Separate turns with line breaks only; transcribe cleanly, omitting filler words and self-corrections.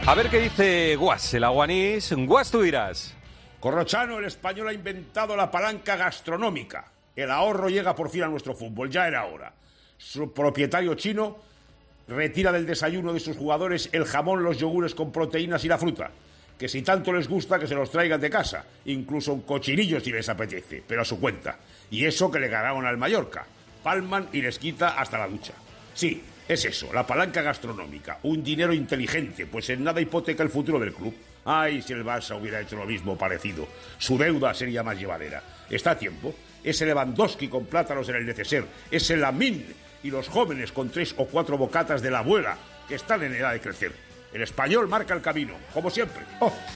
A ver qué dice Guas, el aguanís. Guas, tú dirás.
Corrochano, el español ha inventado la palanca gastronómica. El ahorro llega por fin a nuestro fútbol, ya era hora. Su propietario chino retira del desayuno de sus jugadores el jamón, los yogures con proteínas y la fruta. Que si tanto les gusta, que se los traigan de casa. Incluso un cochinillo si les apetece, pero a su cuenta. Y eso que le ganaron al Mallorca. Palman y les quita hasta la ducha. Sí, es eso, la palanca gastronómica. Un dinero inteligente, pues en nada hipoteca el futuro del club. Ay, si el Barça hubiera hecho lo mismo parecido. Su deuda sería más llevadera. Está a tiempo. Ese Lewandowski con plátanos en el neceser. Ese Lamine y los jóvenes con 3 o 4 bocatas de la abuela que están en edad de crecer. El español marca el camino, como siempre. ¡Oh!